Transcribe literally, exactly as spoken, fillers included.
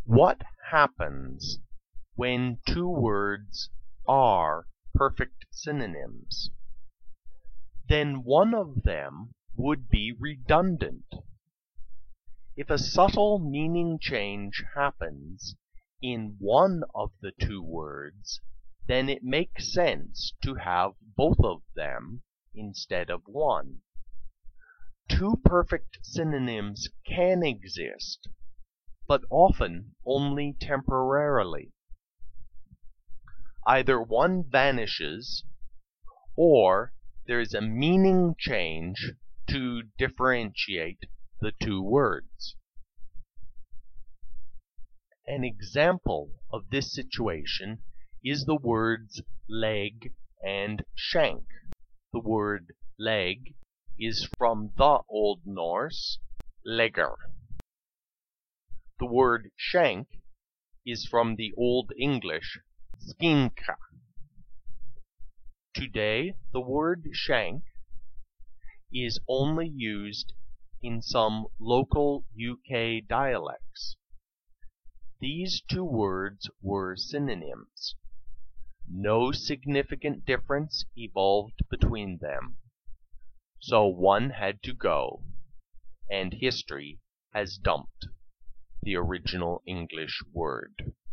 What happens when two words are perfect synonyms? Then one of them would be redundant. If a subtle meaning change happens in one of the two words, then it makes sense to have both of them instead of one. Two perfect synonyms can exist, but often only temporarily. Either one vanishes, or there is a meaning change to differentiate the two words. An example of this situation is the words leg and shank. The word leg is from the Old Norse legr. The word shank is from the Old English skinka. Today, the word shank is only used in some local U K dialects. These two words were synonyms. No significant difference evolved between them, so one had to go, and history has dumped the original English word.